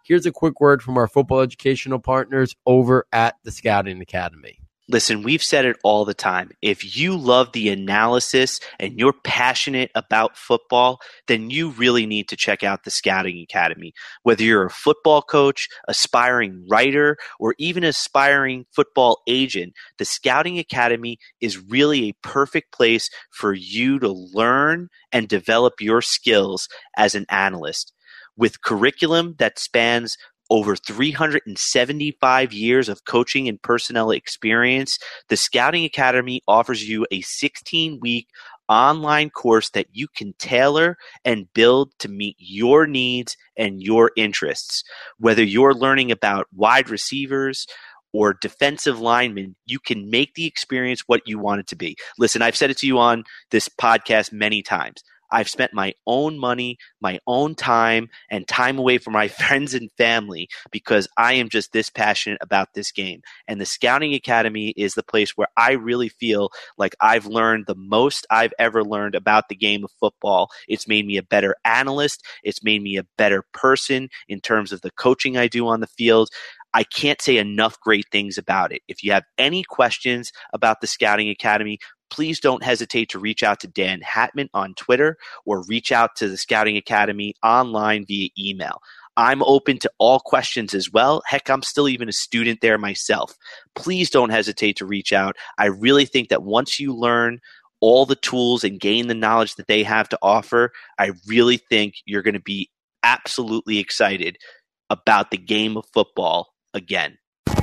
here's a quick word from our football educational partners over at the Scouting Academy. Listen, we've said it all the time. If you love the analysis and you're passionate about football, then you really need to check out the Scouting Academy. Whether you're a football coach, aspiring writer, or even aspiring football agent, the Scouting Academy is really a perfect place for you to learn and develop your skills as an analyst. With curriculum that spans over 375 years of coaching and personnel experience, the Scouting Academy offers you a 16-week online course that you can tailor and build to meet your needs and your interests. Whether you're learning about wide receivers or defensive linemen, you can make the experience what you want it to be. Listen, I've said it to you on this podcast many times. I've spent my own money, my own time, and time away from my friends and family because I am just this passionate about this game. And the Scouting Academy is the place where I really feel like I've learned the most I've ever learned about the game of football. It's made me a better analyst. It's made me a better person in terms of the coaching I do on the field. I can't say enough great things about it. If you have any questions about the Scouting Academy, please don't hesitate to reach out to Dan Hatman on Twitter or reach out to the Scouting Academy online via email. I'm open to all questions as well. Heck, I'm still even a student there myself. Please don't hesitate to reach out. I really think that once you learn all the tools and gain the knowledge that they have to offer, I really think you're going to be absolutely excited about the game of football again.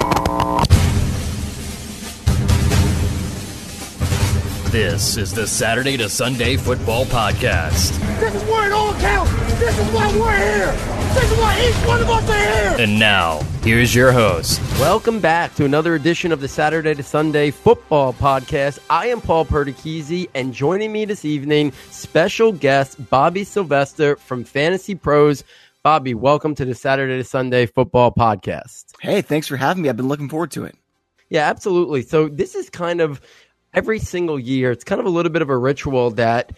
This is the Saturday to Sunday Football Podcast. This is where it all counts. This is why we're here. This is why each one of us are here. And now, here's your host. Welcome back to another edition of the Saturday to Sunday Football Podcast. I am Paul Perticchese, and joining me this evening, special guest Bobby Sylvester from Fantasy Pros. Bobby, welcome to the Saturday to Sunday Football Podcast. Hey, thanks for having me. I've been looking forward to it. Yeah, absolutely. So this is kind of every single year, it's kind of a little bit of a ritual that,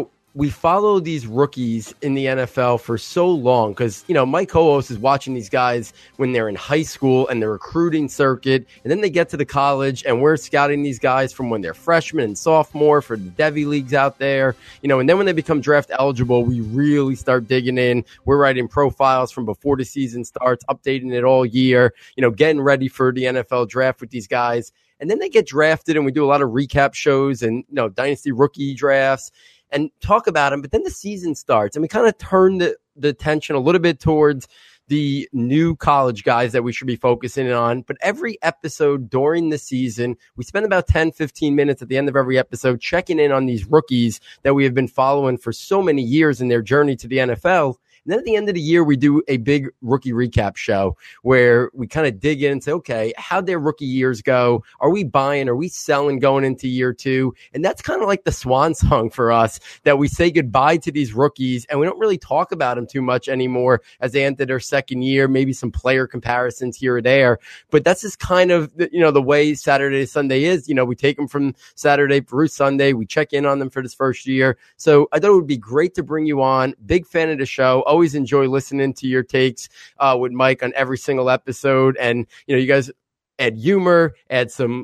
we follow these rookies in the NFL for so long because, my co-host is watching these guys when they're in high school and the recruiting circuit, and then they get to the college and we're scouting these guys from when they're freshmen and sophomore for the Devy leagues out there, and then when they become draft eligible, we really start digging in. We're writing profiles from before the season starts, updating it all year, getting ready for the NFL draft with these guys. And then they get drafted and we do a lot of recap shows and, dynasty rookie drafts and talk about them. But then the season starts and we kind of turn the attention a little bit towards the new college guys that we should be focusing on. But every episode during the season, we spend about 10, 15 minutes at the end of every episode checking in on these rookies that we have been following for so many years in their journey to the NFL. And then at the end of the year, we do a big rookie recap show where we kind of dig in and say, okay, how'd their rookie years go? Are we buying? Are we selling going into year two? And that's kind of like the swan song for us, that we say goodbye to these rookies and we don't really talk about them too much anymore as they enter their second year, maybe some player comparisons here or there. But that's just kind of, the way Saturday to Sunday is. We take them from Saturday through Sunday. We check in on them for this first year. So I thought it would be great to bring you on. Big fan of the show. Always enjoy listening to your takes with Mike on every single episode. And, you guys add humor, add some,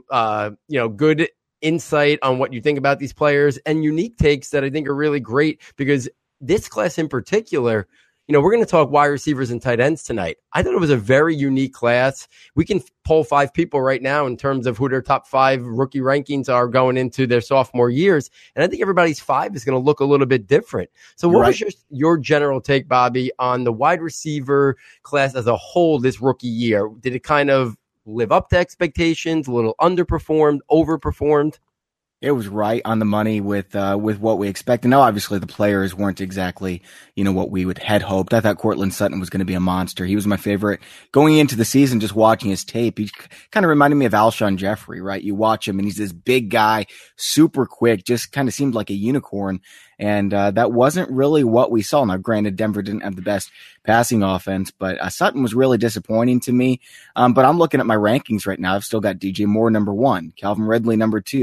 good insight on what you think about these players and unique takes that I think are really great because this class in particular, we're going to talk wide receivers and tight ends tonight. I thought it was a very unique class. We can poll 5 people right now in terms of who their top 5 rookie rankings are going into their sophomore years. And I think everybody's 5 is going to look a little bit different. So what was your general take, Bobby, on the wide receiver class as a whole this rookie year? Did it kind of live up to expectations, a little underperformed, overperformed? It was right on the money with what we expected. Now, obviously, the players weren't exactly, what we had hoped. I thought Courtland Sutton was going to be a monster. He was my favorite going into the season. Just watching his tape, he kind of reminded me of Alshon Jeffrey, right? You watch him, and he's this big guy, super quick, just kind of seemed like a unicorn. And that wasn't really what we saw. Now, granted, Denver didn't have the best passing offense, but Sutton was really disappointing to me. But I'm looking at my rankings right now. I've still got DJ Moore number 1, Calvin Ridley number 2.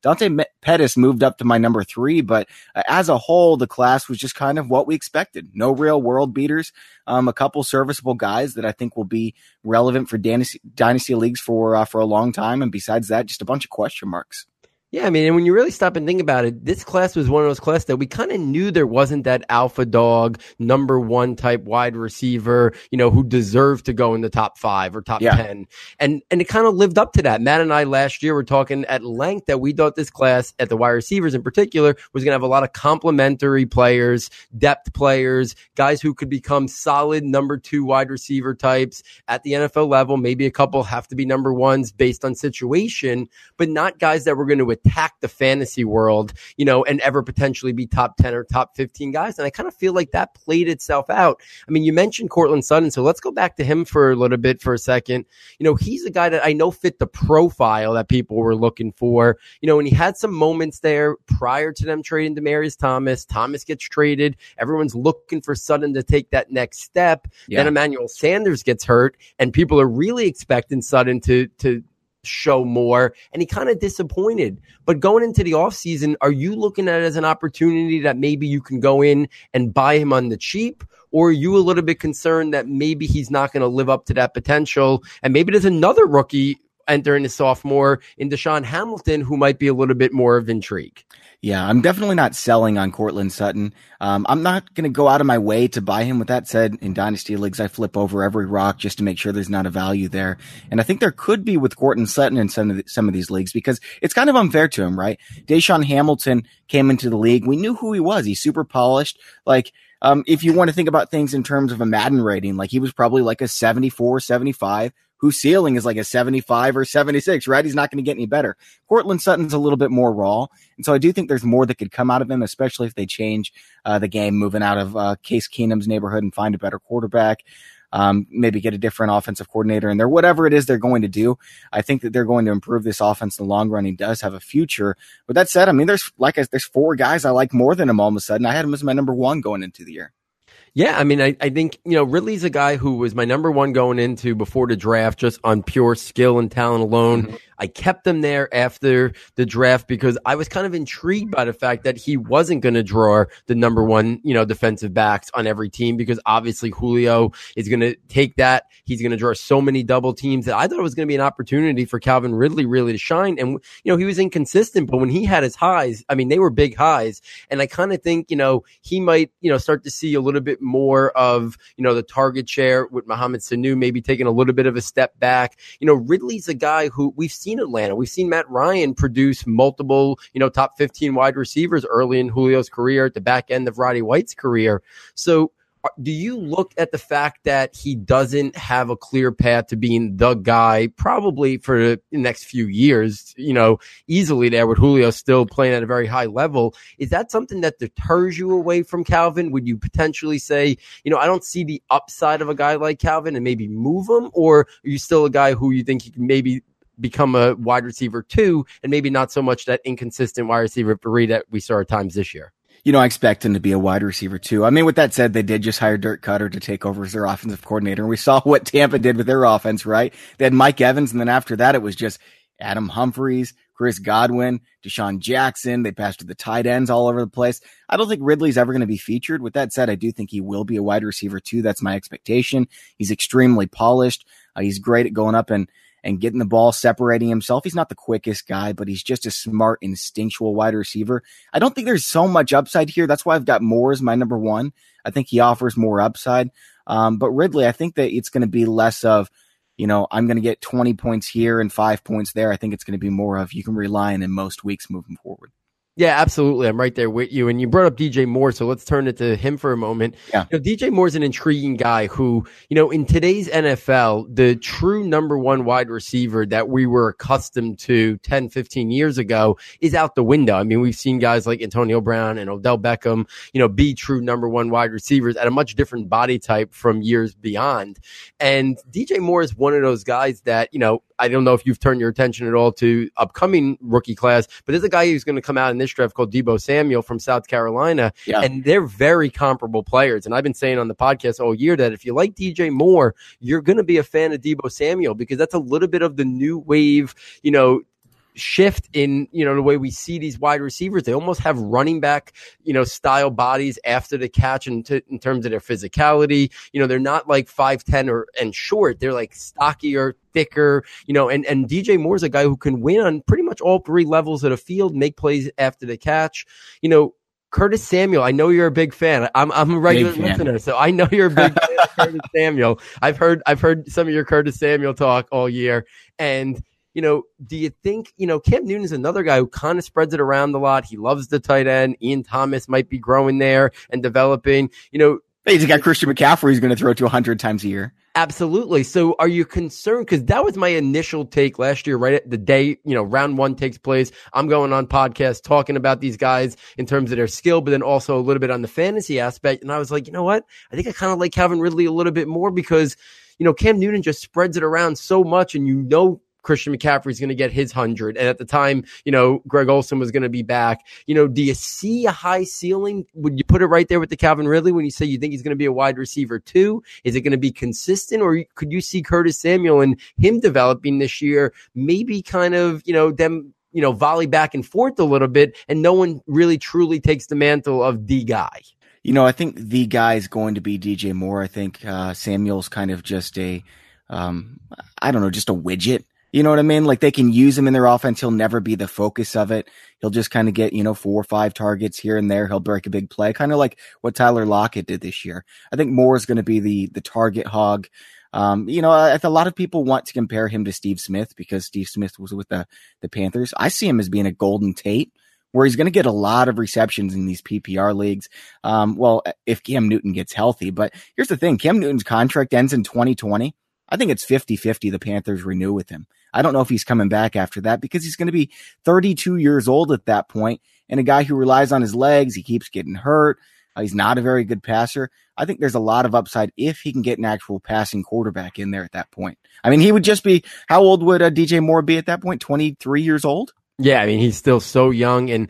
Dante Pettis moved up to my number 3, but as a whole, the class was just kind of what we expected. No real world beaters, a couple serviceable guys that I think will be relevant for dynasty leagues for a long time. And besides that, just a bunch of question marks. Yeah, I mean, and when you really stop and think about it, this class was one of those classes that we kind of knew there wasn't that alpha dog, number 1 type wide receiver, who deserved to go in the top 5 or top 10. And it kind of lived up to that. Matt and I last year were talking at length that we thought this class, at the wide receivers in particular, was going to have a lot of complementary players, depth players, guys who could become solid number 2 wide receiver types at the NFL level. Maybe a couple have to be number 1s based on situation, but not guys that were going to attack the fantasy world, and ever potentially be top 10 or top 15 guys. And I kind of feel like that played itself out. I mean, you mentioned Courtland Sutton, so let's go back to him for a little bit for a second. He's a guy that I know fit the profile that people were looking for, and he had some moments there prior to them trading Demaryius Thomas. Thomas gets traded. Everyone's looking for Sutton to take that next step. Then Emmanuel Sanders gets hurt, and people are really expecting Sutton to show more, and he kind of disappointed. But going into the offseason, are you looking at it as an opportunity that maybe you can go in and buy him on the cheap? Or are you a little bit concerned that maybe he's not going to live up to that potential, and maybe there's another rookie entering his sophomore in Deshaun Hamilton who might be a little bit more of intrigue? Yeah, I'm definitely not selling on Courtland Sutton. I'm not going to go out of my way to buy him. With that said, in dynasty leagues, I flip over every rock just to make sure there's not a value there. And I think there could be with Courtland Sutton in some of these leagues, because it's kind of unfair to him, right? Deshaun Hamilton came into the league. We knew who he was. He's super polished. If you want to think about things in terms of a Madden rating, he was probably like a 74, 75. Whose ceiling is like a 75 or 76, right? He's not going to get any better. Courtland Sutton's a little bit more raw. And so I do think there's more that could come out of him, especially if they change the game, moving out of Case Keenum's neighborhood and find a better quarterback. Maybe get a different offensive coordinator in there, whatever it is they're going to do. I think that they're going to improve this offense in the long run. He does have a future. With that said, I mean, there's 4 guys I like more than him all of a sudden. I had him as my number 1 going into the year. Yeah, I mean, I think, Ridley's a guy who was my number 1 going into before the draft, just on pure skill and talent alone. Mm-hmm. I kept him there after the draft because I was kind of intrigued by the fact that he wasn't going to draw the number 1, defensive backs on every team, because obviously Julio is going to take that. He's going to draw so many double teams that I thought it was going to be an opportunity for Calvin Ridley really to shine. And, he was inconsistent, but when he had his highs, I mean, they were big highs. And I kind of think, he might, start to see a little bit more of, the target share with Mohamed Sanu, maybe taking a little bit of a step back. Ridley's a guy who we've seen Atlanta. We've seen Matt Ryan produce multiple, top 15 wide receivers early in Julio's career, at the back end of Roddy White's career. So do you look at the fact that he doesn't have a clear path to being the guy probably for the next few years, easily there with Julio still playing at a very high level? Is that something that deters you away from Calvin? Would you potentially say, I don't see the upside of a guy like Calvin and maybe move him? Or are you still a guy who you think he can maybe become a wide receiver 2 and maybe not so much that inconsistent wide receiver 3 that we saw at times this year? I expect him to be a wide receiver 2. I mean, with that said, they did just hire Dirk Cutter to take over as their offensive coordinator. And we saw what Tampa did with their offense, right? They had Mike Evans. And then after that, it was just Adam Humphries, Chris Godwin, Deshaun Jackson. They passed to the tight ends all over the place. I don't think Ridley's ever going to be featured. With that said, I do think he will be a wide receiver 2. That's my expectation. He's extremely polished. He's great at going up and getting the ball, separating himself. He's not the quickest guy, but he's just a smart, instinctual wide receiver. I don't think there's so much upside here. That's why I've got Moore as my number 1. I think he offers more upside. But Ridley, I think that it's going to be less of, I'm going to get 20 points here and 5 points there. I think it's going to be more of you can rely on in most weeks moving forward. Yeah, absolutely. I'm right there with you. And you brought up DJ Moore, so let's turn it to him for a moment. Yeah. DJ Moore's an intriguing guy who, in today's NFL, the true number 1 wide receiver that we were accustomed to 10, 15 years ago is out the window. I mean, we've seen guys like Antonio Brown and Odell Beckham, be true number 1 wide receivers at a much different body type from years beyond. And DJ Moore is one of those guys that, I don't know if you've turned your attention at all to upcoming rookie class, but there's a guy who's going to come out in this draft called Deebo Samuel from South Carolina. Yeah. And they're very comparable players. And I've been saying on the podcast all year that if you like DJ Moore, you're going to be a fan of Deebo Samuel, because that's a little bit of the new wave, shift in, the way we see these wide receivers. They almost have running back, style bodies after the catch in terms of their physicality. They're not like 5'10" and short. They're like stockier, thicker, and DJ Moore's a guy who can win on pretty much all three levels of the field, make plays after the catch. Curtis Samuel, I know you're a big fan. I'm a regular listener, so I know you're a big fan of Curtis Samuel. I've heard some of your Curtis Samuel talk all year. And, do you think, Cam Newton is another guy who kind of spreads it around a lot. He loves the tight end. Ian Thomas might be growing there and developing, He's got Christian McCaffrey who's going to throw to 100 times a year. Absolutely. So are you concerned? Because that was my initial take last year, right at the day, round one takes place. I'm going on podcasts talking about these guys in terms of their skill, but then also a little bit on the fantasy aspect. And I was like, you know what? I think I kind of like Calvin Ridley a little bit more because, Cam Newton just spreads it around so much, and Christian McCaffrey is going to get his 100. And at the time, Greg Olsen was going to be back. Do you see a high ceiling? Would you put it right there with the Calvin Ridley when you say you think he's going to be a wide receiver too? Is it going to be consistent, or could you see Curtis Samuel and him developing this year? Maybe kind of, them, volley back and forth a little bit, and no one really truly takes the mantle of the guy. I think the guy is going to be DJ Moore. I think Samuel's kind of just just a widget. You know what I mean? Like, they can use him in their offense. He'll never be the focus of it. He'll just kind of get, 4 or 5 targets here and there. He'll break a big play, kind of like what Tyler Lockett did this year. I think Moore is going to be the target hog. A lot of people want to compare him to Steve Smith because Steve Smith was with the Panthers. I see him as being a Golden Tate, where he's going to get a lot of receptions in these PPR leagues. If Cam Newton gets healthy. But here's the thing. Cam Newton's contract ends in 2020. I think it's 50-50 the Panthers renew with him. I don't know if he's coming back after that because he's going to be 32 years old at that point, and a guy who relies on his legs. He keeps getting hurt. He's not a very good passer. I think there's a lot of upside if he can get an actual passing quarterback in there at that point. I mean, he would just be, how old would DJ Moore be at that point? 23 years old? Yeah, I mean, he's still so young, and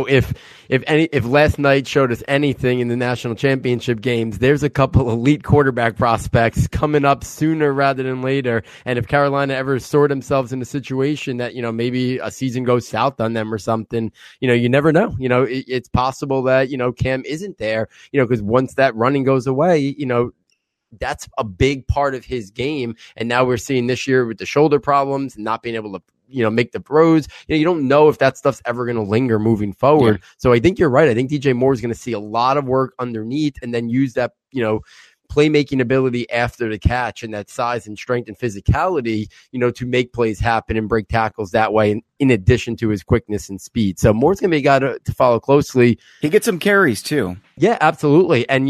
if last night showed us anything in the national championship games, there's a couple elite quarterback prospects coming up sooner rather than later. And if Carolina ever sort themselves in a situation that maybe a season goes south on them or something, you never know. It's possible that Cam isn't there, because once that running goes away, that's a big part of his game. And now we're seeing this year with the shoulder problems and not being able to make the throws. You don't know if that stuff's ever going to linger moving forward. Yeah. So I think you're right. I think DJ Moore is going to see a lot of work underneath and then use that, playmaking ability after the catch and that size and strength and physicality, to make plays happen and break tackles that way, in addition to his quickness and speed. So Moore's going to be a guy to follow closely. He gets some carries too. Yeah, absolutely. And,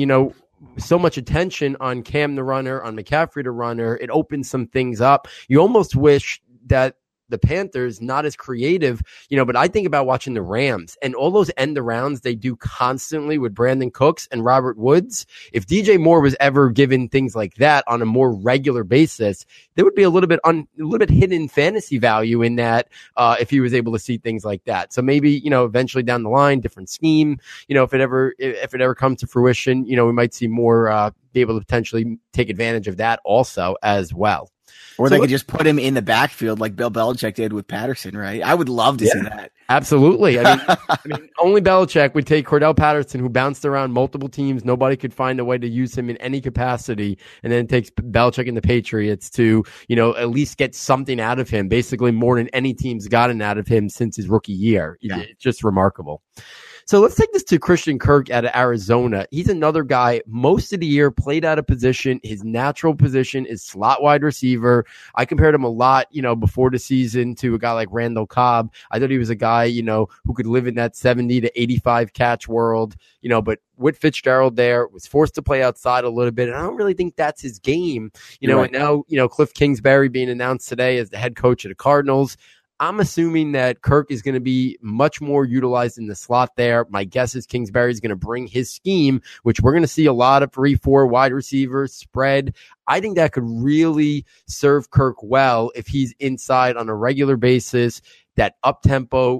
so much attention on Cam the runner, on McCaffrey the runner, it opens some things up. You almost wish that the Panthers not as creative, but I think about watching the Rams and all those end arounds they do constantly with Brandon Cooks and Robert Woods. If DJ Moore was ever given things like that on a more regular basis, there would be a little bit hidden fantasy value in that if he was able to see things like that. So maybe, eventually down the line, different scheme, if it ever comes to fruition, we might see more be able to potentially take advantage of that also as well. Or they could just put him in the backfield like Bill Belichick did with Patterson, right? I would love to see that. Absolutely. I mean, only Belichick would take Cordell Patterson, who bounced around multiple teams. Nobody could find a way to use him in any capacity. And then it takes Belichick and the Patriots to, at least get something out of him, basically more than any team's gotten out of him since his rookie year. Yeah. It's just remarkable. So let's take this to Christian Kirk out of Arizona. He's another guy most of the year played out of position. His natural position is slot wide receiver. I compared him a lot, before the season to a guy like Randall Cobb. I thought he was a guy, who could live in that 70 to 85 catch world, but with Fitzgerald there, was forced to play outside a little bit. And I don't really think that's his game, right. And now, Cliff Kingsbury being announced today as the head coach of the Cardinals. I'm assuming that Kirk is going to be much more utilized in the slot there. My guess is Kingsbury is going to bring his scheme, which we're going to see a lot of 3-4 wide receivers spread. I think that could really serve Kirk well if he's inside on a regular basis, that up-tempo,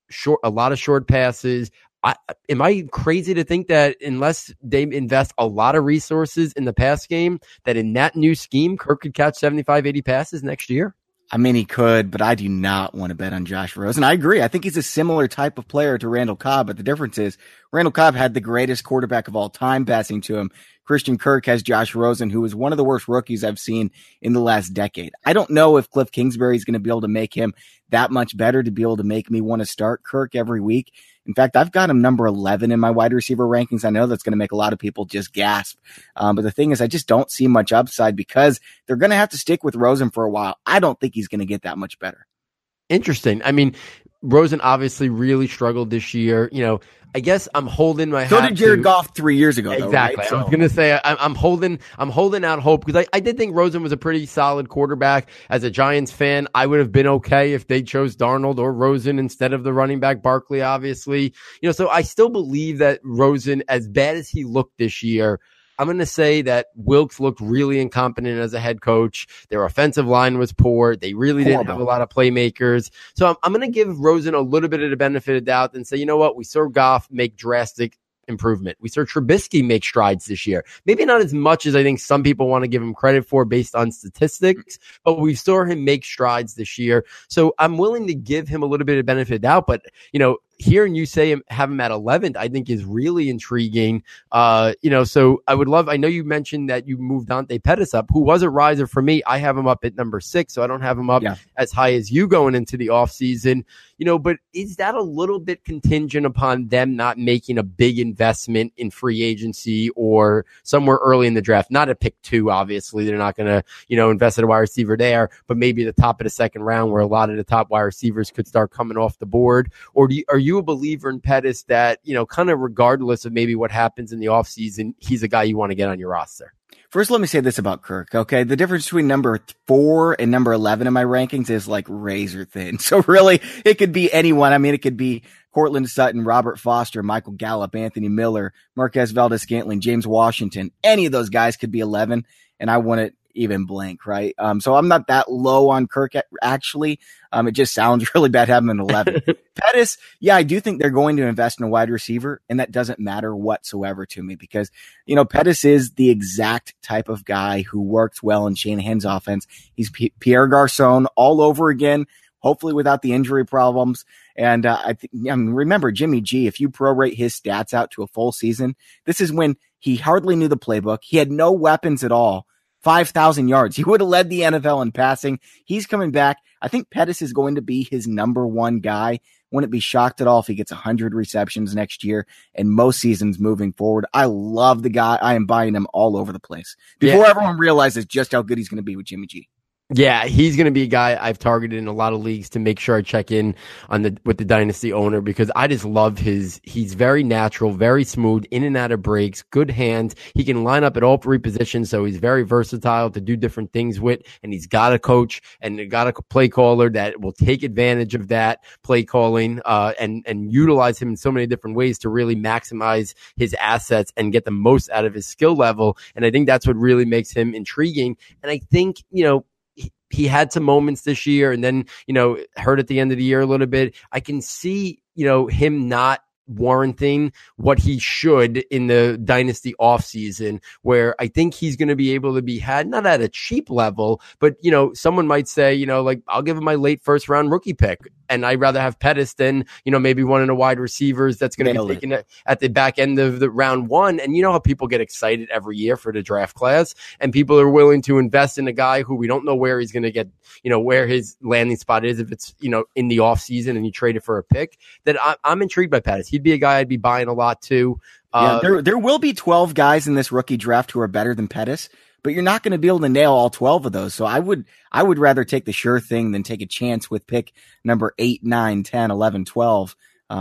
a lot of short passes. Am I crazy to think that unless they invest a lot of resources in the pass game, that in that new scheme, Kirk could catch 75, 80 passes next year? I mean, he could, but I do not want to bet on Josh Rosen. I agree. I think he's a similar type of player to Randall Cobb, but the difference is Randall Cobb had the greatest quarterback of all time passing to him. Christian Kirk has Josh Rosen, who is one of the worst rookies I've seen in the last decade. I don't know if Cliff Kingsbury is going to be able to make him that much better to be able to make me want to start Kirk every week. In fact, I've got him number 11 in my wide receiver rankings. I know that's going to make a lot of people just gasp. But the thing is, I just don't see much upside because they're going to have to stick with Rosen for a while. I don't think he's going to get that much better. Interesting. I mean, Rosen obviously really struggled this year. I guess I'm holding my hat. So did Jared Goff 3 years ago, though, exactly. right? I was going to say I'm holding out hope because I did think Rosen was a pretty solid quarterback. As a Giants fan, I would have been okay if they chose Darnold or Rosen instead of the running back Barkley, obviously. So I still believe that Rosen, as bad as he looked this year, I'm going to say that Wilkes looked really incompetent as a head coach. Their offensive line was poor. They really didn't have a lot of playmakers. So I'm going to give Rosen a little bit of the benefit of the doubt and say, you know what? We saw Goff make drastic improvement. We saw Trubisky make strides this year. Maybe not as much as I think some people want to give him credit for based on statistics, but we saw him make strides this year. So I'm willing to give him a little bit of benefit of doubt, but hearing you say have him at 11th, I think is really intriguing. So I would love, I know you mentioned that you moved Dante Pettis up, who was a riser for me. I have him up at number 6, so I don't have him up as high as you going into the offseason. But is that a little bit contingent upon them not making a big investment in free agency or somewhere early in the draft? Not at pick 2, obviously. They're not going to, invest at a wide receiver there, but maybe the top of the second round where a lot of the top wide receivers could start coming off the board. Or are you a believer in Pettis that, kind of regardless of maybe what happens in the offseason, he's a guy you want to get on your roster? First, let me say this about Kirk, okay? The difference between number 4 and number 11 in my rankings is like razor thin. So really, it could be anyone. I mean, it could be Cortland Sutton, Robert Foster, Michael Gallup, Anthony Miller, Marquez Valdes-Scantling, James Washington. Any of those guys could be 11, and I wouldn't even blink, right? So I'm not that low on Kirk, actually. It just sounds really bad having him at 11. Pettis, I do think they're going to invest in a wide receiver, and that doesn't matter whatsoever to me because, Pettis is the exact type of guy who works well in Shanahan's offense. He's Pierre Garçon all over again, hopefully without the injury problems. And remember Jimmy G, if you prorate his stats out to a full season, this is when he hardly knew the playbook. He had no weapons at all. 5,000 yards. He would have led the NFL in passing. He's coming back. I think Pettis is going to be his number 1 guy. Wouldn't be shocked at all if he gets 100 receptions next year and most seasons moving forward. I love the guy. I am buying him all over the place before everyone realizes just how good he's going to be with Jimmy G. Yeah, he's going to be a guy I've targeted in a lot of leagues to make sure I check in with the dynasty owner because I just love he's very natural, very smooth, in and out of breaks, good hands. He can line up at all 3 positions, so he's very versatile to do different things with, and he's got a coach and got a play caller that will take advantage of that play calling and utilize him in so many different ways to really maximize his assets and get the most out of his skill level. And I think that's what really makes him intriguing. And I think, he had some moments this year and then, hurt at the end of the year a little bit. I can see, him not warranting what he should in the dynasty offseason, where I think he's going to be able to be had, not at a cheap level, but, someone might say, I'll give him my late first round rookie pick. And I'd rather have Pettis than, maybe one of the wide receivers that's going to be taken at the back end of the round 1. And you know how people get excited every year for the draft class, and people are willing to invest in a guy who we don't know where he's going to get, where his landing spot is, if it's, in the off season and you trade it for a pick. That I'm intrigued by Pettis. He'd be a guy I'd be buying a lot too. There will be 12 guys in this rookie draft who are better than Pettis, but you're not going to be able to nail all 12 of those. So I would rather take the sure thing than take a chance with pick number 8, 9, 10, 11, 12.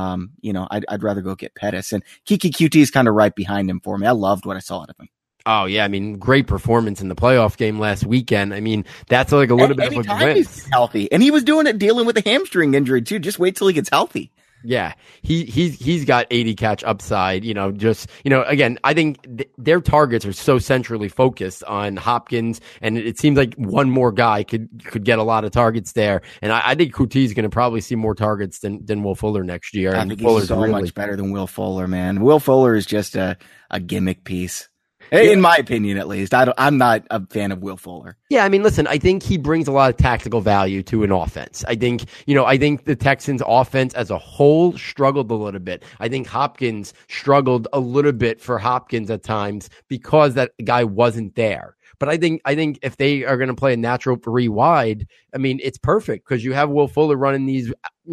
I'd rather go get Pettis, and Kiki QT is kind of right behind him for me. I loved what I saw out of him. Oh yeah. I mean, great performance in the playoff game last weekend. I mean, that's like a little bit of a win. He's healthy, and he was doing it dealing with a hamstring injury too. Just wait till he gets healthy. Yeah, he's got 80 catch upside, again, I think their targets are so centrally focused on Hopkins, and it seems like one more guy could get a lot of targets there. And I think Kuti is going to probably see more targets than Will Fuller next year. I think he's so much better than Will Fuller, man. Will Fuller is just a gimmick piece. In my opinion, at least. I'm not a fan of Will Fuller. Yeah, I mean, listen, I think he brings a lot of tactical value to an offense. I think the Texans offense as a whole struggled a little bit. I think Hopkins struggled a little bit for Hopkins at times because that guy wasn't there. But I think if they are going to play a natural 3 wide, I mean, it's perfect because you have Will Fuller running these,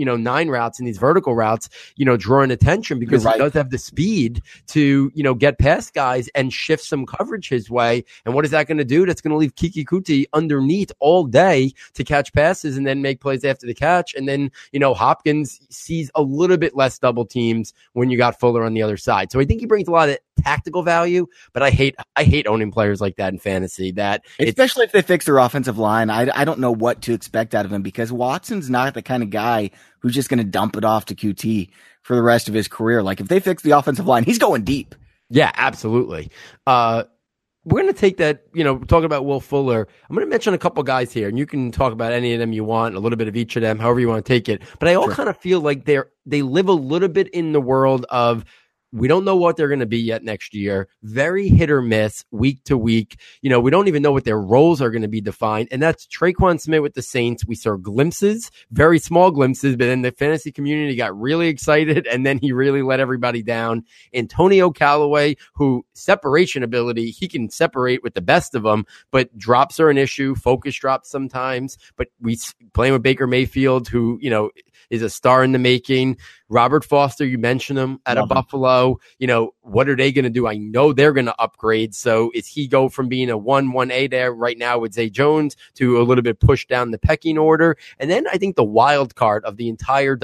9 routes and these vertical routes, drawing attention because he does have the speed to, get past guys and shift some coverage his way. And what is that going to do? That's going to leave Kiki Kuti underneath all day to catch passes and then make plays after the catch. And then, Hopkins sees a little bit less double teams when you got Fuller on the other side. So I think he brings a lot of tactical value, but I hate owning players like that in fantasy. Especially if they fix their offensive line. I don't know what to expect out of him because Watson's not the kind of guy who's just going to dump it off to QT for the rest of his career. Like if they fix the offensive line, he's going deep. Yeah, absolutely. We're going to take that, talking about Will Fuller. I'm going to mention a couple guys here, and you can talk about any of them you want, a little bit of each of them, however you want to take it. But I all kind of feel like they live a little bit in the world of we don't know what they're going to be yet next year. Very hit or miss week to week. We don't even know what their roles are going to be defined. And that's Tre'Quan Smith with the Saints. We saw glimpses, very small glimpses, but then the fantasy community got really excited and then he really let everybody down. Antonio Callaway, who separation ability, he can separate with the best of them, but drops are an issue. Focus drops sometimes, but we playing with Baker Mayfield, who, is a star in the making. Robert Foster, you mentioned him out of Buffalo. What are they going to do? I know they're going to upgrade. So is he go from being a 1A there right now with Zay Jones to a little bit pushed down the pecking order? And then I think the wild card of the entire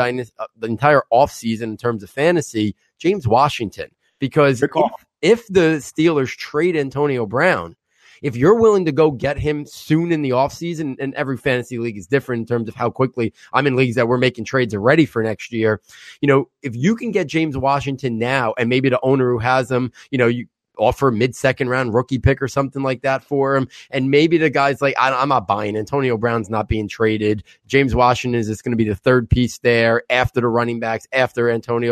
offseason in terms of fantasy, James Washington. Because if the Steelers trade Antonio Brown, if you're willing to go get him soon in the offseason, and every fantasy league is different in terms of how quickly I'm in leagues that we're making trades already for next year. If you can get James Washington now and maybe the owner who has him, you offer a mid-second round rookie pick or something like that for him. And maybe the guy's like, I'm not buying. Antonio Brown's not being traded. James Washington is just going to be the third piece there after the running backs, after Antonio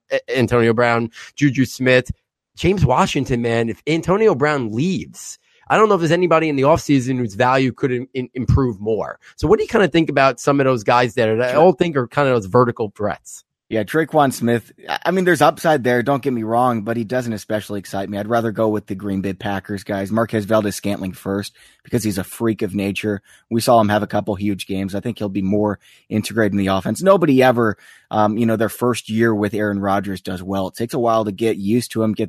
Brown, Juju Smith. James Washington, man, if Antonio Brown leaves, I don't know if there's anybody in the offseason whose value could improve more. So what do you kind of think about some of those guys there that I all think are kind of those vertical threats? Yeah, Tre'Quan Smith, I mean, there's upside there, don't get me wrong, but he doesn't especially excite me. I'd rather go with the Green Bay Packers guys. Marquez Valdes-Scantling first because he's a freak of nature. We saw him have a couple huge games. I think he'll be more integrated in the offense. Nobody ever, their first year with Aaron Rodgers does well. It takes a while to get used to him, get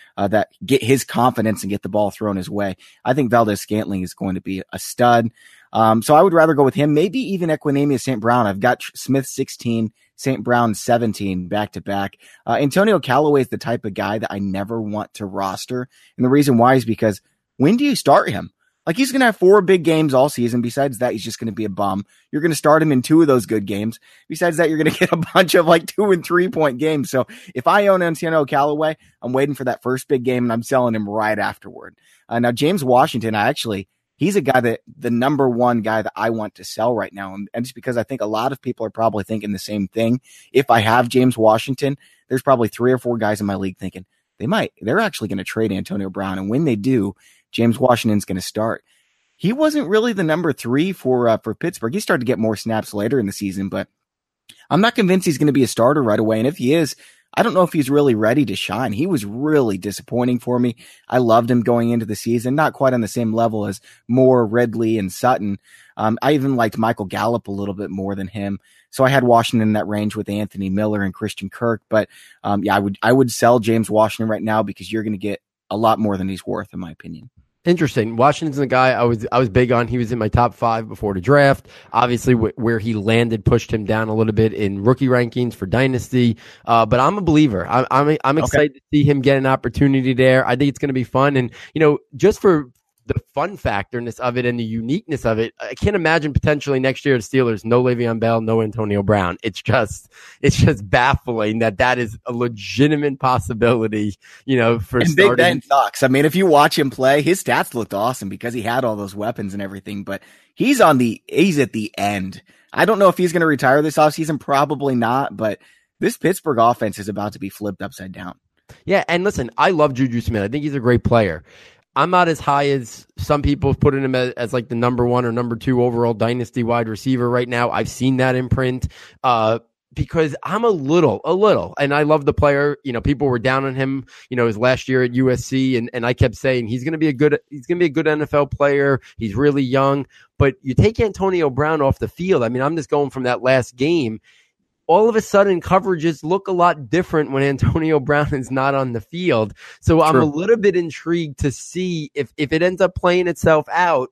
get his confidence and get the ball thrown his way. I think Valdes-Scantling is going to be a stud. So I would rather go with him, maybe even Equanimeous St. Brown. I've got Smith 16, St. Brown 17 back to back. Antonio Callaway is the type of guy that I never want to roster. And the reason why is because when do you start him? Like he's going to have 4 big games all season. Besides that, he's just going to be a bum. You're going to start him in 2 of those good games. Besides that, you're going to get a bunch of like 2 and 3 point games. So if I own Antonio Callaway, I'm waiting for that first big game and I'm selling him right afterward. Now James Washington, he's a guy that the number one guy that I want to sell right now. And just because I think a lot of people are probably thinking the same thing. If I have James Washington, there's probably 3 or 4 guys in my league thinking they're actually going to trade Antonio Brown. And when they do, James Washington's going to start. He wasn't really the number 3 for Pittsburgh. He started to get more snaps later in the season, but I'm not convinced he's going to be a starter right away. And if he is, I don't know if he's really ready to shine. He was really disappointing for me. I loved him going into the season, not quite on the same level as Moore, Ridley, and Sutton. I even liked Michael Gallup a little bit more than him. So I had Washington in that range with Anthony Miller and Christian Kirk. But I would sell James Washington right now because you're going to get a lot more than he's worth, in my opinion. Interesting. Washington's the guy I was big on. He was in my top 5 before the draft. Obviously, where he landed pushed him down a little bit in rookie rankings for Dynasty. But I'm a believer. I'm excited to see him get an opportunity there. I think it's going to be fun. And, just for the fun factorness of it and the uniqueness of it, I can't imagine potentially next year the Steelers, no Le'Veon Bell, no Antonio Brown. It's just baffling that is a legitimate possibility, for and starting. Big Ben sucks. I mean, if you watch him play, his stats looked awesome because he had all those weapons and everything, but he's at the end. I don't know if he's going to retire this offseason. Probably not, but this Pittsburgh offense is about to be flipped upside down. Yeah, and listen, I love Juju Smith. I think he's a great player. I'm not as high as some people have put him as like the number 1 or number 2 overall dynasty wide receiver right now. I've seen that in print because I'm a little, and I love the player. People were down on him, his last year at USC, and I kept saying he's going to be a good NFL player. He's really young, but you take Antonio Brown off the field. I mean, I'm just going from that last game. All of a sudden, coverages look a lot different when Antonio Brown is not on the field. So I'm a little bit intrigued to see if it ends up playing itself out.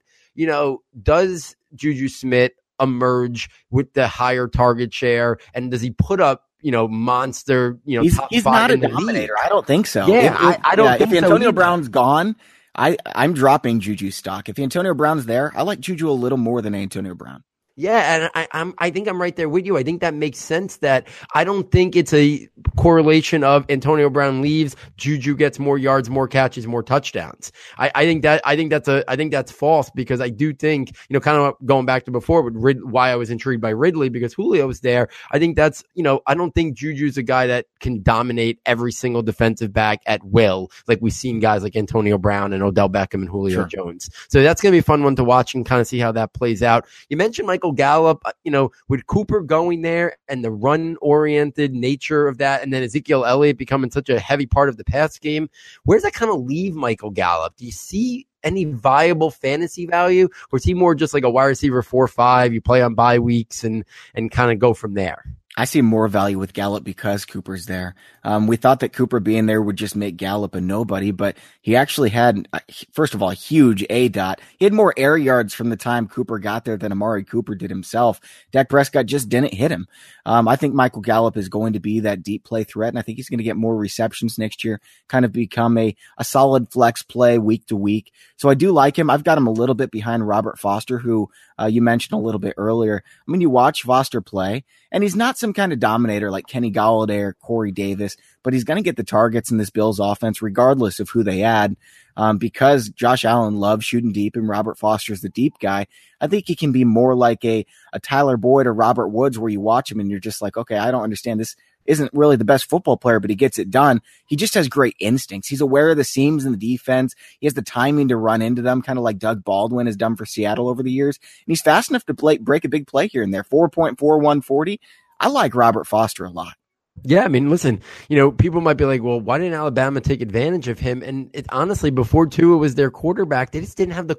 Does Juju Smith emerge with the higher target share, and does he put up monster he's top he's 5 not a in the dominator. league? I don't think so. Yeah, I don't think if so Antonio either. Brown's gone, I'm dropping Juju stock. If Antonio Brown's there, I like Juju a little more than Antonio Brown. Yeah, and I think I'm right there with you. I think that makes sense. That I don't think it's a correlation of Antonio Brown leaves, Juju gets more yards, more catches, more touchdowns. I think that's false, because I do think, kind of going back to before with why I was intrigued by Ridley, because Julio was there. I think that's, I don't think Juju's a guy that can dominate every single defensive back at will, like we've seen guys like Antonio Brown and Odell Beckham and Julio Jones. So that's going to be a fun one to watch and kind of see how that plays out. You mentioned Michael Gallup, with Cooper going there and the run-oriented nature of that, and then Ezekiel Elliott becoming such a heavy part of the pass game, where does that kind of leave Michael Gallup? Do you see any viable fantasy value, or is he more just like a wide receiver 4-5, you play on bye weeks and kind of go from there? I see more value with Gallup because Cooper's there. We thought that Cooper being there would just make Gallup a nobody, but he actually had, first of all, a huge ADOT. He had more air yards from the time Cooper got there than Amari Cooper did himself. Dak Prescott just didn't hit him. I think Michael Gallup is going to be that deep play threat, and I think he's going to get more receptions next year, kind of become a solid flex play week to week. So I do like him. I've got him a little bit behind Robert Foster, who you mentioned a little bit earlier. I mean, you watch Foster play, and he's not some kind of dominator like Kenny Golladay or Corey Davis, but he's going to get the targets in this Bills offense regardless of who they add, because Josh Allen loves shooting deep and Robert Foster's the deep guy. I think he can be more like a Tyler Boyd or Robert Woods, where you watch him and you're just like, okay, I don't understand, this isn't really the best football player, but he gets it done. He just has great instincts. He's aware of the seams in the defense. He has the timing to run into them, kind of like Doug Baldwin has done for Seattle over the years. And he's fast enough to break a big play here and there. 4.4140. I like Robert Foster a lot. Yeah, I mean, listen, people might be like, well, why didn't Alabama take advantage of him? And honestly, before Tua was their quarterback, they just didn't have the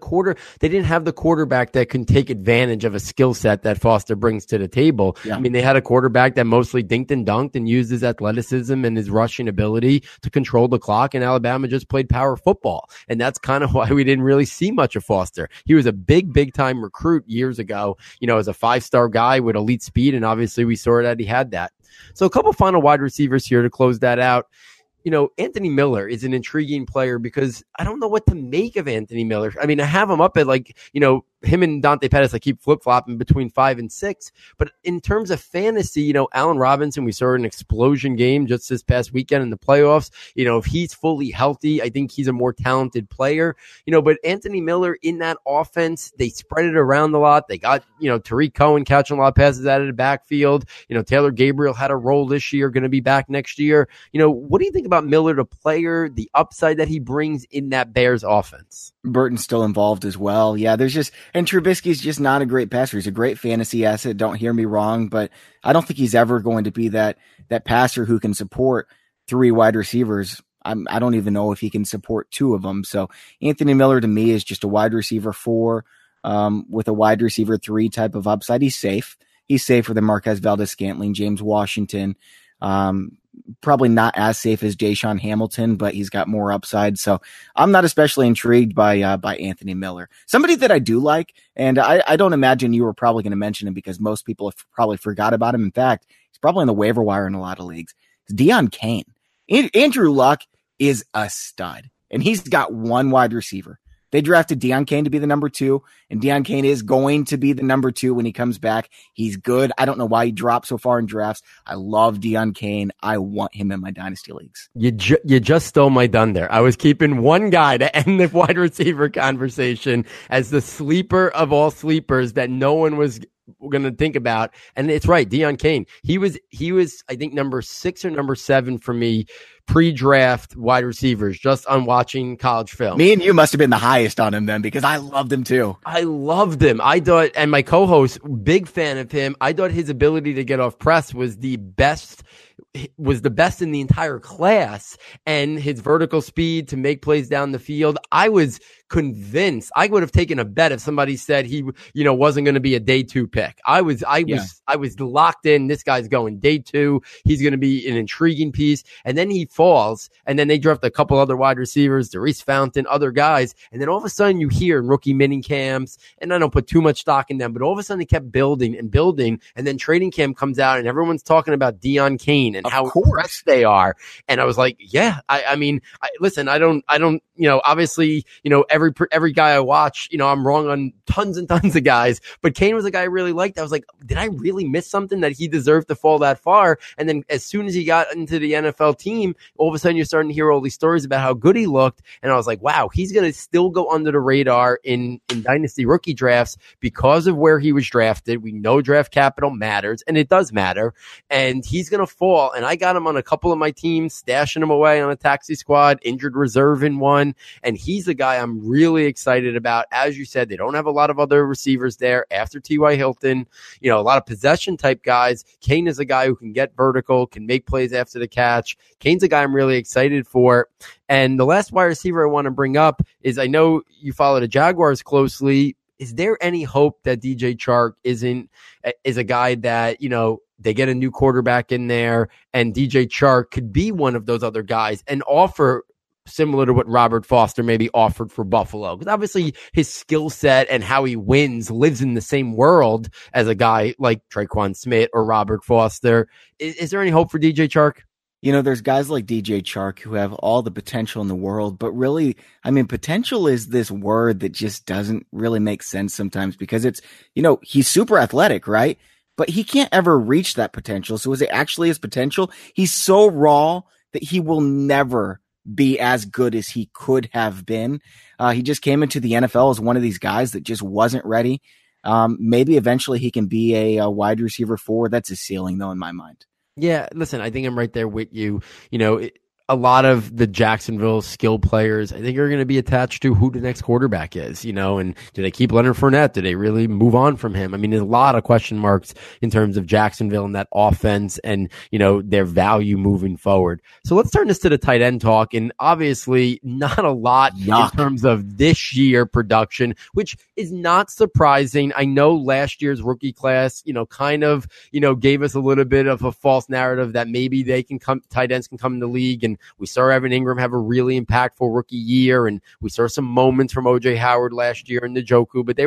quarterback that can take advantage of a skill set that Foster brings to the table. Yeah. I mean, they had a quarterback that mostly dinked and dunked and used his athleticism and his rushing ability to control the clock, and Alabama just played power football. And that's kind of why we didn't really see much of Foster. He was a big time recruit years ago, as a 5-star guy with elite speed, and obviously we saw that he had that. So a couple final wide receivers here to close that out. Anthony Miller is an intriguing player because I don't know what to make of Anthony Miller. I mean, I have him up at him and Dante Pettis, I keep flip-flopping between 5 and 6. But in terms of fantasy, Allen Robinson, we saw an explosion game just this past weekend in the playoffs. If he's fully healthy, I think he's a more talented player. But Anthony Miller in that offense, they spread it around a lot. They got, Tariq Cohen catching a lot of passes out of the backfield. Taylor Gabriel had a role this year, going to be back next year. What do you think about Miller, the player, the upside that he brings in that Bears offense? Burton's still involved as well. Yeah, and Trubisky's just not a great passer. He's a great fantasy asset. Don't hear me wrong, but I don't think he's ever going to be that passer who can support 3 wide receivers. I don't even know if he can support 2 of them. So Anthony Miller to me is just a wide receiver 4 with a wide receiver 3 type of upside. He's safe. He's safer than Marquez Valdes-Scantling, James Washington. Probably not as safe as Deshaun Hamilton, but he's got more upside. So I'm not especially intrigued by Anthony Miller. Somebody that I do like, and I don't imagine you were probably going to mention him because most people have probably forgot about him. In fact, he's probably on the waiver wire in a lot of leagues. It's Deion Kane. Andrew Luck is a stud, and he's got 1 wide receiver. They drafted Deion Kane to be the number 2, and Deion Kane is going to be the number 2 when he comes back. He's good. I don't know why he dropped so far in drafts. I love Deion Kane. I want him in my dynasty leagues. You just stole my thunder. I was keeping one guy to end the wide receiver conversation as the sleeper of all sleepers that no one was going to think about. And it's right, Deon Cain. He was I think number 6 or number 7 for me pre-draft wide receivers, just on watching college film. Me and you must have been the highest on him then, because I loved him too. I loved him. I thought, and my co-host, big fan of him. I thought his ability to get off press was the best in the entire class, and his vertical speed to make plays down the field. I was convinced. I would have taken a bet if somebody said he, wasn't going to be a day 2 pick. I was locked in. This guy's going day 2. He's going to be an intriguing piece. And then he falls, and then they draft a couple other wide receivers, Darius Fountain, other guys. And then all of a sudden you hear in rookie mini camps, and I don't put too much stock in them, but all of a sudden they kept building and building. And then training camp comes out and everyone's talking about Deon Cain and how impressed they are. And I was like, yeah, I mean, listen, I don't, obviously, every guy I watch, I'm wrong on tons and tons of guys, but Cain was a guy I really liked. I was like, did I really miss something that he deserved to fall that far? And then as soon as he got into the NFL team, all of a sudden you're starting to hear all these stories about how good he looked. And I was like, wow, he's going to still go under the radar in dynasty rookie drafts because of where he was drafted. We know draft capital matters, and it does matter. And he's going to fall. And I got him on a couple of my teams, stashing him away on a taxi squad, injured reserve in one. And he's a guy I'm really excited about. As you said, they don't have a lot of other receivers there after T.Y. Hilton, a lot of possession type guys. Cain is a guy who can get vertical, can make plays after the catch. Cain's a guy I'm really excited for. And the last wide receiver I want to bring up is, I know you follow the Jaguars closely. Is there any hope that DJ Chark is a guy that, they get a new quarterback in there and DJ Chark could be one of those other guys and offer similar to what Robert Foster maybe offered for Buffalo? Because obviously his skill set and how he wins lives in the same world as a guy like Tre'Quan Smith or Robert Foster. Is there any hope for DJ Chark? There's guys like DJ Chark who have all the potential in the world, but really, potential is this word that just doesn't really make sense sometimes, because it's, he's super athletic, right? But he can't ever reach that potential. So is it actually his potential? He's so raw that he will never be as good as he could have been. He just came into the NFL as one of these guys that just wasn't ready. Maybe eventually he can be a wide receiver 4. That's his ceiling, though, in my mind. Yeah, listen, I think I'm right there with you. A lot of the Jacksonville skill players, I think, are going to be attached to who the next quarterback is, and do they keep Leonard Fournette? Do they really move on from him? There's a lot of question marks in terms of Jacksonville and that offense and, their value moving forward. So let's turn this to the tight end talk. And obviously not a lot in terms of this year production, which is not surprising. I know last year's rookie class, gave us a little bit of a false narrative that maybe tight ends can come in the league, and we saw Evan Ingram have a really impactful rookie year, and we saw some moments from OJ Howard last year in Njoku, but they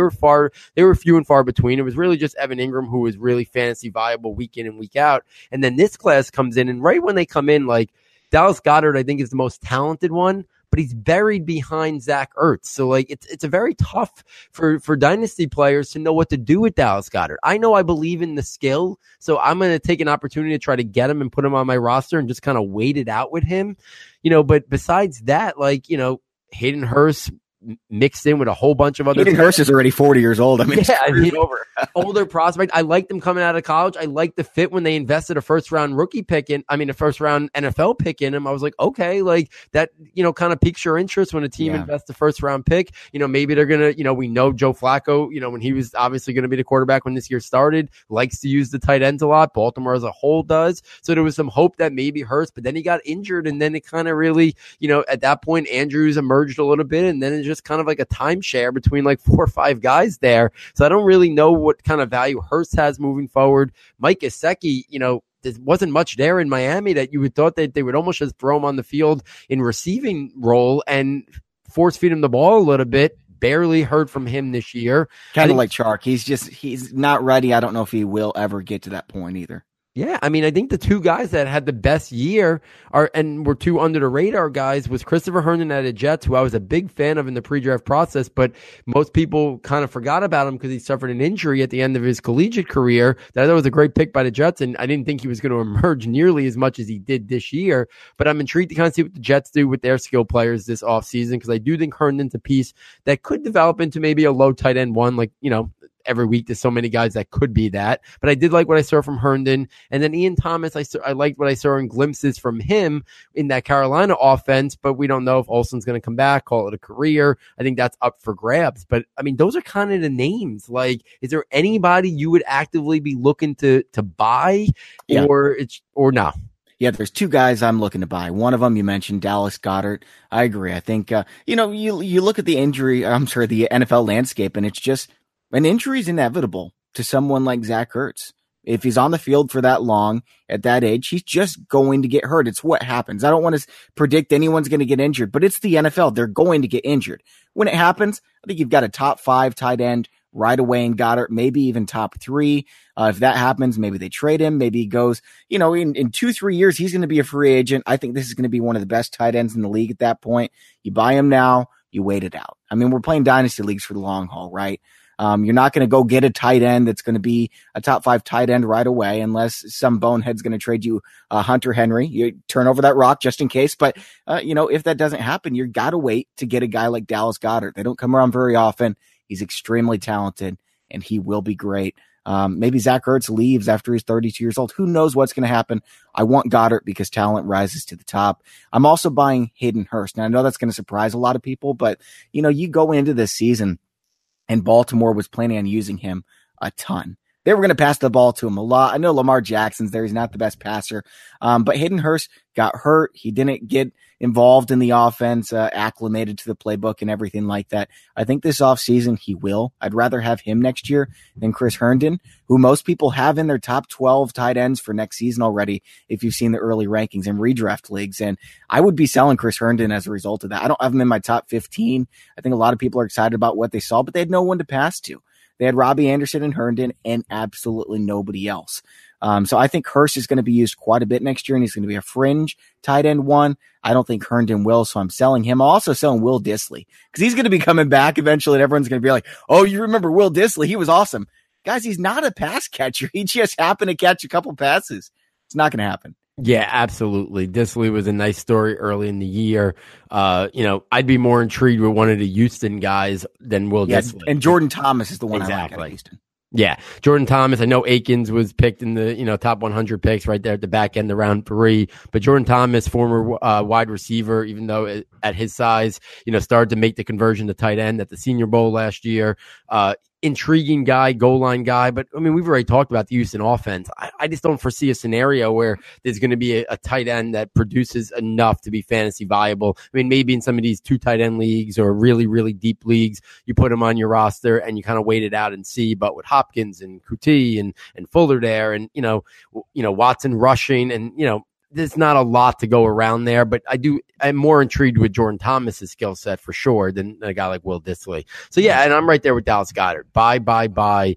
were few and far between. It was really just Evan Ingram who was really fantasy viable week in and week out. And then this class comes in, and right when they come in, like Dallas Goedert, I think, is the most talented one, but he's buried behind Zach Ertz. So it's a very tough for dynasty players to know what to do with Dallas Goedert. I know I believe in the skill, so I'm going to take an opportunity to try to get him and put him on my roster and just kind of wait it out with him. But besides that, Hayden Hurst mixed in with a whole bunch of other. Hayden Hurst is already 40 years old. It's over. Older prospect. I liked them coming out of college. I liked the fit when they invested a first round rookie pick in. A first round NFL pick in him. I was like, okay, that, kind of piques your interest when a team invests a first round pick. Maybe they're gonna, we know Joe Flacco, when he was obviously going to be the quarterback when this year started, likes to use the tight ends a lot. Baltimore as a whole does. So there was some hope that maybe Hurst, but then he got injured, and then it kind of really, at that point, Andrews emerged a little bit, and then it just kind of like a timeshare between 4 or 5 guys there. So I don't really know what kind of value Hurst has moving forward. Mike Gesicki, there wasn't much there in Miami that you would thought that they would almost just throw him on the field in receiving role and force feed him the ball a little bit. Barely heard from him this year. Kind of like Chark. He's not ready. I don't know if he will ever get to that point either. Yeah, I think the 2 guys that had the best year and were 2 under the radar guys was Christopher Herndon at the Jets, who I was a big fan of in the pre-draft process, but most people kind of forgot about him because he suffered an injury at the end of his collegiate career. That was a great pick by the Jets, and I didn't think he was going to emerge nearly as much as he did this year. But I'm intrigued to kind of see what the Jets do with their skill players this offseason, because I do think Herndon's a piece that could develop into maybe a low tight end one, every week there's so many guys that could be that. But I did like what I saw from Herndon. And then Ian Thomas, I liked what I saw in glimpses from him in that Carolina offense, but we don't know if Olsen's going to come back, call it a career. I think that's up for grabs. But, I mean, those are kind of the names. Like, is there anybody you would actively be looking to buy or no? Yeah, there's two guys I'm looking to buy. One of them you mentioned, Dallas Goedert. I agree. I think, you look at the the NFL landscape, and it's just an injury is inevitable to someone like Zach Ertz. If he's on the field for that long at that age, he's just going to get hurt. It's what happens. I don't want to predict anyone's going to get injured, but it's the NFL. They're going to get injured. When it happens, I think you've got a top 5 tight end right away in Goddard, maybe even top 3. If that happens, maybe they trade him. Maybe he goes, in 2-3 years, he's going to be a free agent. I think this is going to be one of the best tight ends in the league at that point. You buy him now, you wait it out. I mean, we're playing dynasty leagues for the long haul, right? You're not going to go get a tight end that's going to be a top 5 tight end right away unless some bonehead's going to trade you Hunter Henry. You turn over that rock just in case. But, if that doesn't happen, you got to wait to get a guy like Dallas Goedert. They don't come around very often. He's extremely talented, and he will be great. Maybe Zach Ertz leaves after he's 32 years old. Who knows what's going to happen? I want Goddard because talent rises to the top. I'm also buying Hayden Hurst. Now, I know that's going to surprise a lot of people, but, you go into this season, and Baltimore was planning on using him a ton. They were going to pass the ball to him a lot. I know Lamar Jackson's there. He's not the best passer. But Hayden Hurst got hurt. He didn't get involved in the offense, acclimated to the playbook and everything like that. I think this offseason he will. I'd rather have him next year than Chris Herndon, who most people have in their top 12 tight ends for next season already, if you've seen the early rankings in redraft leagues. And I would be selling Chris Herndon as a result of that. I don't have him in my top 15. I think a lot of people are excited about what they saw, but they had no one to pass to. They had Robbie Anderson and Herndon and absolutely nobody else. So I think Hurst is going to be used quite a bit next year, and he's going to be a fringe tight end 1. I don't think Herndon will, so I'm selling him. I'm also selling Will Dissly because he's going to be coming back eventually, and everyone's going to be like, oh, you remember Will Dissly? He was awesome. Guys, he's not a pass catcher. He just happened to catch a couple passes. It's not going to happen. Yeah, absolutely. Dissly was a nice story early in the year. I'd be more intrigued with one of the Houston guys than Will Dissly. And Jordan Thomas is the one exactly. I like out of Houston. Yeah, Jordan Thomas. I know Akins was picked in the top 100 picks right there at the back end of round 3. But Jordan Thomas, former wide receiver, even though at his size, started to make the conversion to tight end at the Senior Bowl last year. Intriguing guy, goal line guy. But I mean, we've already talked about the Houston offense. I just don't foresee a scenario where there's going to be a tight end that produces enough to be fantasy viable. I mean, maybe in some of these 2 tight end leagues or really, really deep leagues, you put him on your roster and you kind of wait it out and see. But with Hopkins and Kuti and Fuller there and, Watson rushing and, there's not a lot to go around there, but I'm more intrigued with Jordan Thomas's skill set for sure than a guy like Will Dissly. So yeah, and I'm right there with Dallas Goedert. Buy.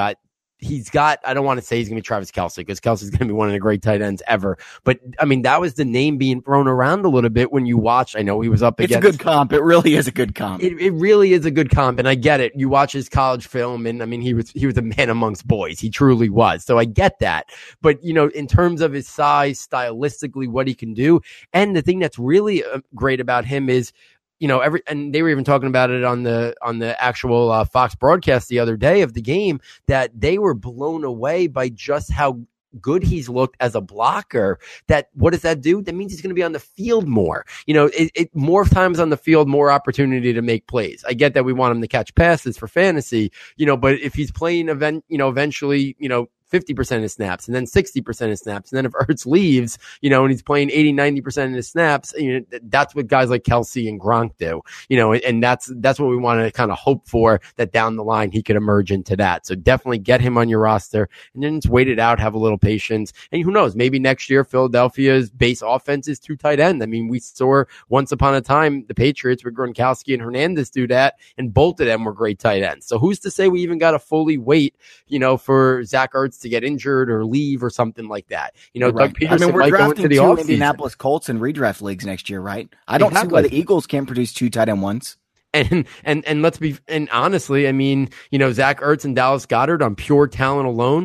He's got, I don't want to say he's going to be Travis Kelce because Kelsey's going to be one of the great tight ends ever. But I mean, that was the name being thrown around a little bit when you watch. I know he was up against. It's a good comp. It really is a good comp. It really is a good comp. And I get it. You watch his college film and I mean, he was a man amongst boys. He truly was. So I get that. But in terms of his size, stylistically, what he can do. And the thing that's really great about him is, and they were even talking about it on the actual Fox broadcast the other day of the game, that they were blown away by just how good he's looked as a blocker. That what does that do? That means he's going to be on the field more. More times on the field, more opportunity to make plays. I get that we want him to catch passes for fantasy, but if he's playing eventually, 50% of his snaps and then 60% of snaps. And then if Ertz leaves, and he's playing 80-90% of his snaps, that's what guys like Kelce and Gronk do, and that's what we want to kind of hope for, that down the line he could emerge into that. So definitely get him on your roster and then just wait it out, have a little patience. And who knows, maybe next year Philadelphia's base offense is 2 tight end. I mean, we saw once upon a time the Patriots with Gronkowski and Hernandez do that, and both of them were great tight ends. So who's to say we even got to fully wait, for Zach Ertz to get injured or leave or something like that. Right. Doug Peterson we're might go into the offseason. Indianapolis Colts in redraft leagues next year, right? I don't see why the Eagles can't produce 2 tight end ones. And honestly, I mean, Zach Ertz and Dallas Goedert on pure talent alone,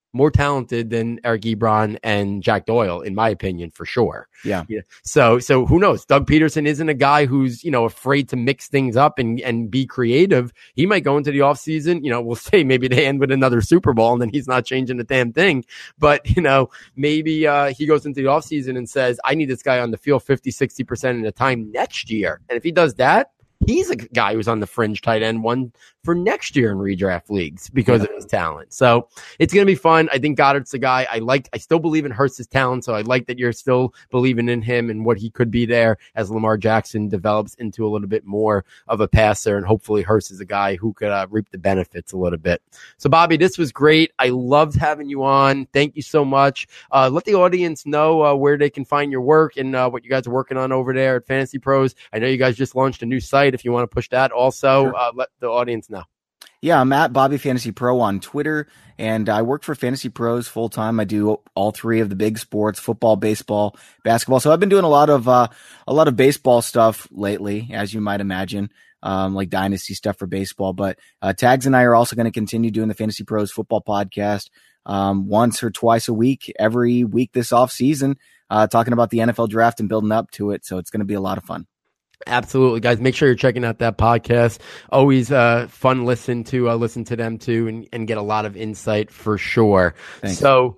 more talented than Eric Ebron and Jack Doyle, in my opinion, for sure. Yeah. So who knows? Doug Peterson isn't a guy who's, afraid to mix things up and be creative. He might go into the offseason, we'll say maybe they end with another Super Bowl and then he's not changing a damn thing. But, maybe he goes into the offseason and says, I need this guy on the field 50, 60% of the time next year. And if he does that, he's a guy who's on the fringe tight end one for next year in redraft leagues because of his talent. So it's going to be fun. I think Goddard's the guy I still believe in Hurst's talent. So I like that you're still believing in him and what he could be there as Lamar Jackson develops into a little bit more of a passer. And hopefully Hurst is a guy who could reap the benefits a little bit. So Bobby, this was great. I loved having you on. Thank you so much. Let the audience know where they can find your work and what you guys are working on over there at Fantasy Pros. I know you guys just launched a new site. If you want to push that also, sure. Let the audience know. Yeah, I'm at Bobby Fantasy Pro on Twitter, and I work for Fantasy Pros full time. I do all three of the big sports: football, baseball, basketball. So I've been doing a lot of baseball stuff lately, as you might imagine, like dynasty stuff for baseball. But Tags and I are also going to continue doing the Fantasy Pros football podcast once or twice a week, every week this off season, talking about the NFL draft and building up to it. So it's going to be a lot of fun. Absolutely, guys. Make sure you're checking out that podcast. Always fun listen to them too and get a lot of insight for sure. Thanks. So,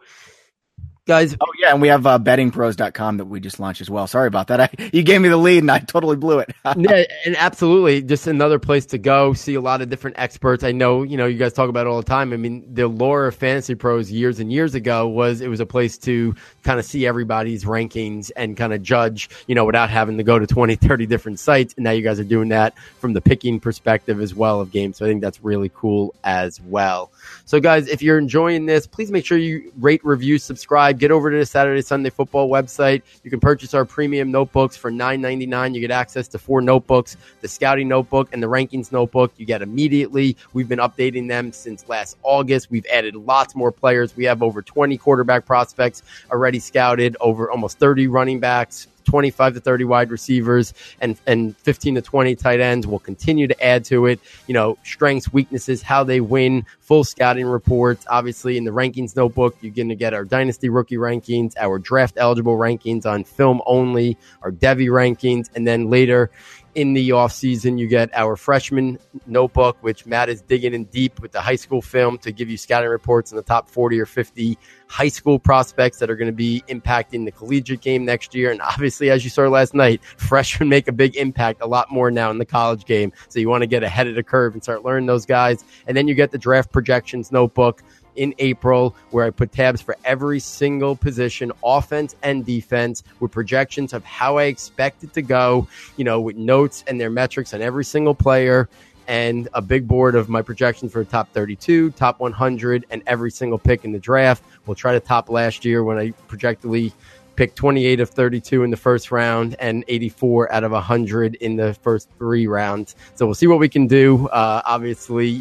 guys. Oh, yeah, and we have bettingpros.com that we just launched as well. Sorry about that. You gave me the lead, and I totally blew it. Yeah, and absolutely. Just another place to go, see a lot of different experts. I know, you guys talk about it all the time. I mean, the lore of Fantasy Pros years and years ago was a place to kind of see everybody's rankings and kind of judge, without having to go to 20, 30 different sites. And now you guys are doing that from the picking perspective as well of games. So I think that's really cool as well. So, guys, if you're enjoying this, please make sure you rate, review, subscribe. Get over to the Saturday Sunday Football website. You can purchase our premium notebooks for $9.99. You get access to 4 notebooks, the scouting notebook and the rankings notebook. You get immediately. We've been updating them since last August. We've added lots more players. We have over 20 quarterback prospects already scouted, over almost 30 running backs, 25 to 30 wide receivers, and 15 to 20 tight ends. We'll continue to add to it, strengths, weaknesses, how they win, full scouting reports. Obviously, in the rankings notebook, you're going to get our dynasty rookie rankings, our draft eligible rankings on film only, our Devy rankings, and then later in the offseason, you get our freshman notebook, which Matt is digging in deep with the high school film to give you scouting reports in the top 40 or 50 high school prospects that are going to be impacting the collegiate game next year. And obviously, as you saw last night, freshmen make a big impact a lot more now in the college game. So you want to get ahead of the curve and start learning those guys. And then you get the draft projections notebook in April, where I put tabs for every single position, offense and defense, with projections of how I expect it to go, with notes and their metrics on every single player, and a big board of my projections for top 32, top 100, and every single pick in the draft. We'll try to top last year when I projectedly picked 28 of 32 in the first round and 84 out of 100 in the first 3 rounds. So we'll see what we can do. Obviously,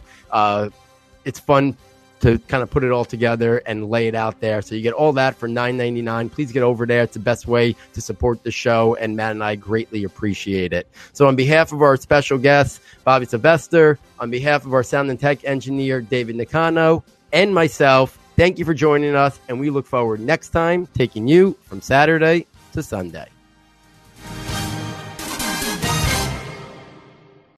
it's fun to kind of put it all together and lay it out there. So you get all that for $9.99. Please get over there. It's the best way to support the show, and Matt and I greatly appreciate it. So on behalf of our special guest, Bobby Sylvester, on behalf of our sound and tech engineer, David Nicano, and myself, thank you for joining us, and we look forward next time taking you from Saturday to Sunday.